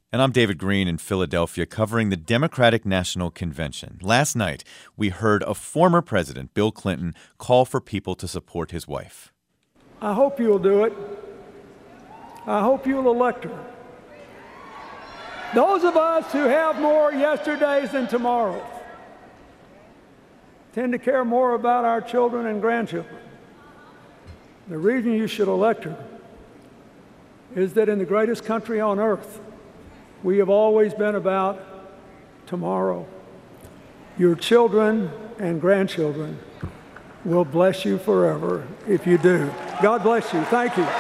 And I'm David Green in Philadelphia covering the Democratic National Convention. Last night, we heard a former president, Bill Clinton, call for people to support his wife. I hope you'll do it. I hope you'll elect her. Those of us who have more yesterdays than tomorrows tend to care more about our children and grandchildren. The reason you should elect her is that in the greatest country on earth, we have always been about tomorrow. Your children and grandchildren will bless you forever if you do. God bless you. Thank you.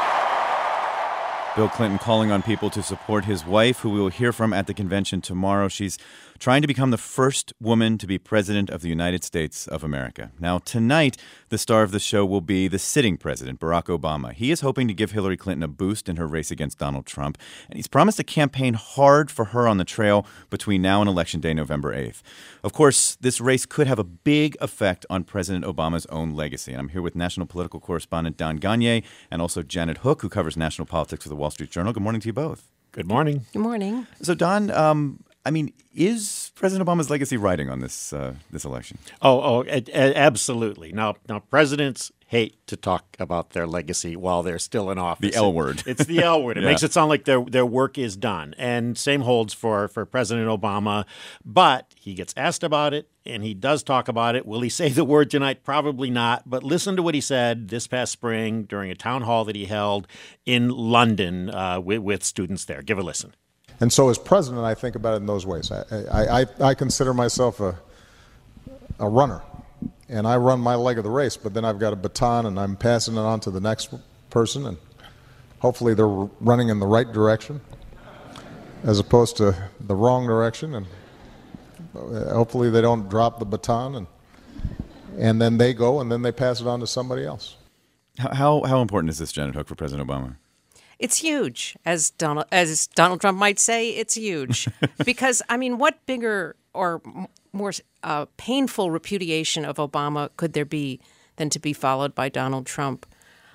Bill Clinton calling on people to support his wife, who we will hear from at the convention tomorrow. She's trying to become the first woman to be president of the United States of America. Now, tonight, the star of the show will be the sitting president, Barack Obama. He is hoping to give Hillary Clinton a boost in her race against Donald Trump, and he's promised to campaign hard for her on the trail between now and Election Day, November 8th. Of course, this race could have a big effect on President Obama's own legacy. And I'm here with national political correspondent Don Gagné and also Janet Hook, who covers national politics for the Wall Street Journal. Good morning to you both. Good morning. Good morning. So, Don, is President Obama's legacy riding on this election? Absolutely. Now, presidents hate to talk about their legacy while they're still in office. The L word. It's the L word. It makes it sound like their work is done. And same holds for President Obama. But he gets asked about it, and he does talk about it. Will he say the word tonight? Probably not. But listen to what he said this past spring during a town hall that he held in London with students there. Give a listen. And so as president, I think about it in those ways. I consider myself a runner, and I run my leg of the race, but then I've got a baton, and I'm passing it on to the next person, and hopefully they're running in the right direction as opposed to the wrong direction, and hopefully they don't drop the baton, and then they go, and then they pass it on to somebody else. How important is this, Janet Hook, for President Obama? It's huge, as Donald Trump might say. It's huge because what bigger or more painful repudiation of Obama could there be than to be followed by Donald Trump?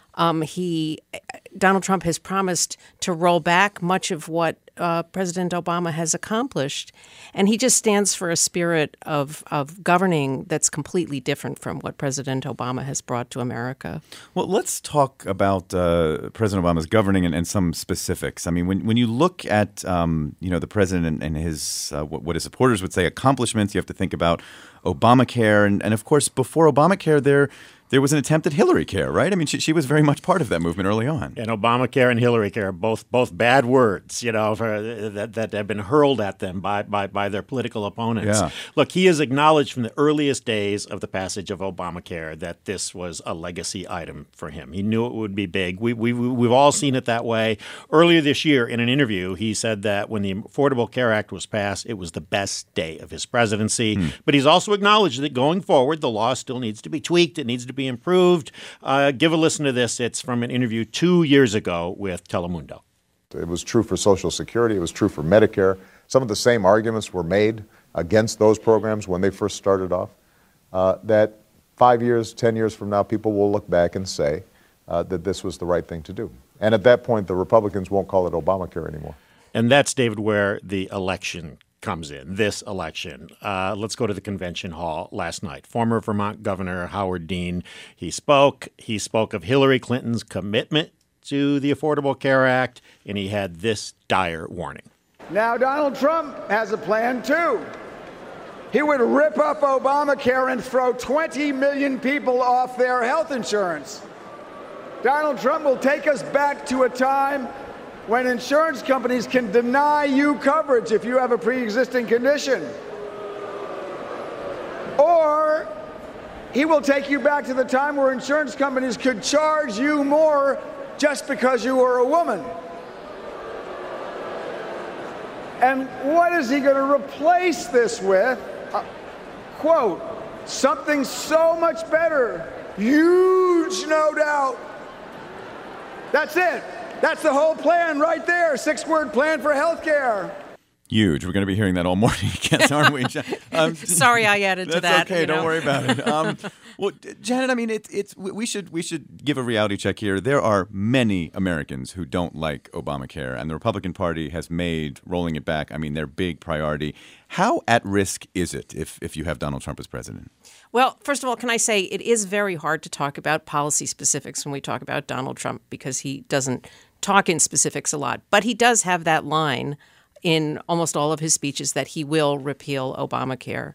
Donald Trump has promised to roll back much of what President Obama has accomplished, and he just stands for a spirit of governing that's completely different from what President Obama has brought to America. Well, let's talk about President Obama's governing and some specifics. I mean, when you look at the president and his what his supporters would say accomplishments, you have to think about Obamacare, and of course, before Obamacare, there was an attempt at Hillary Care, right? I mean, she was very much part of that movement early on. And Obamacare and Hillary Care, both bad words, that have been hurled at them by their political opponents. Yeah. Look, he has acknowledged from the earliest days of the passage of Obamacare that this was a legacy item for him. He knew it would be big. We've all seen it that way. Earlier this year, in an interview, he said that when the Affordable Care Act was passed, it was the best day of his presidency. But he's also acknowledged that going forward, the law still needs to be tweaked. It needs to be improved. Give a listen to this. It's from an interview 2 years ago with Telemundo. It was true for Social Security. It was true for Medicare. Some of the same arguments were made against those programs when they first started off. That 5 years, 10 years from now, people will look back and say that this was the right thing to do. And at that point, the Republicans won't call it Obamacare anymore. And that's, David, where the election comes in, this election. Let's go to the convention hall last night. Former Vermont Governor Howard Dean, he spoke of Hillary Clinton's commitment to the Affordable Care Act, and he had this dire warning. Now, Donald Trump has a plan, too. He would rip up Obamacare and throw 20 million people off their health insurance. Donald Trump will take us back to a time when insurance companies can deny you coverage if you have a pre-existing condition. Or he will take you back to the time where insurance companies could charge you more just because you were a woman. And what is he going to replace this with? Quote, something so much better. Huge, no doubt. That's it. That's the whole plan right there. 6-word plan for health care. Huge. We're going to be hearing that all morning, Guess, aren't we? Sorry, I added to that. That's okay. Don't worry about it. Well, Janet, I mean, we should give a reality check here. There are many Americans who don't like Obamacare, and the Republican Party has made rolling it back, I mean, their big priority. How at risk is it if you have Donald Trump as president? Well, first of all, can I say it is very hard to talk about policy specifics when we talk about Donald Trump because he doesn't talk in specifics a lot. But he does have that line in almost all of his speeches that he will repeal Obamacare.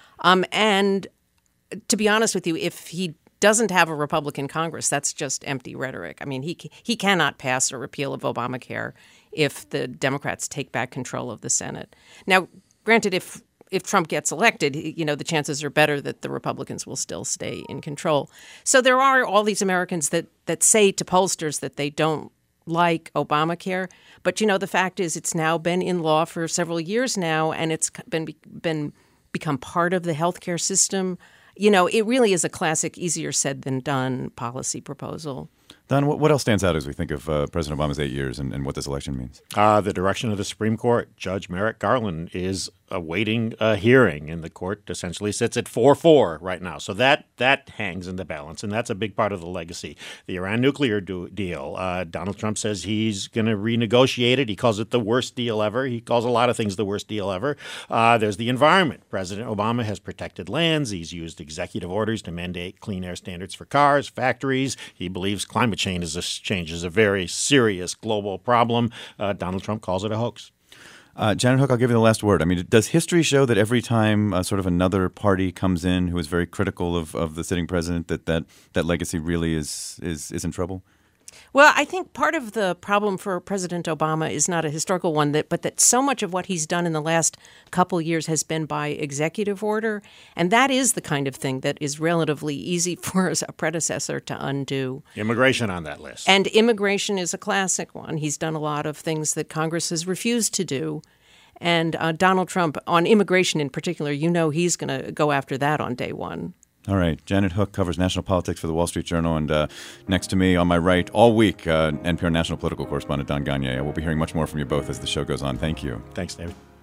And to be honest with you, if he doesn't have a Republican Congress, that's just empty rhetoric. I mean, he cannot pass a repeal of Obamacare if the Democrats take back control of the Senate. Now, granted, if Trump gets elected, the chances are better that the Republicans will still stay in control. So there are all these Americans that say to pollsters that they don't like Obamacare. But, the fact is it's now been in law for several years now, and it's become part of the healthcare system. It really is a classic easier said than done policy proposal. Don, what else stands out as we think of President Obama's 8 years and what this election means? The direction of the Supreme Court. Judge Merrick Garland is awaiting a hearing, and the court essentially sits at 4-4 right now. So that hangs in the balance, and that's a big part of the legacy. The Iran nuclear deal, Donald Trump says he's going to renegotiate it. He calls it the worst deal ever. He calls a lot of things the worst deal ever. There's the environment. President Obama has protected lands. He's used executive orders to mandate clean air standards for cars, factories. He believes climate change is a very serious global problem. Donald Trump calls it a hoax. Janet Hook, I'll give you the last word. I mean, does history show that every time sort of another party comes in who is very critical of the sitting president, that legacy really is in trouble? Well, I think part of the problem for President Obama is not a historical one, but that so much of what he's done in the last couple years has been by executive order. And that is the kind of thing that is relatively easy for a predecessor to undo. Immigration on that list. And immigration is a classic one. He's done a lot of things that Congress has refused to do. And Donald Trump, on immigration in particular, he's going to go after that on day one. All right. Janet Hook covers national politics for the Wall Street Journal. And next to me on my right all week, NPR national political correspondent Don Gagné. We'll be hearing much more from you both as the show goes on. Thank you. Thanks, David.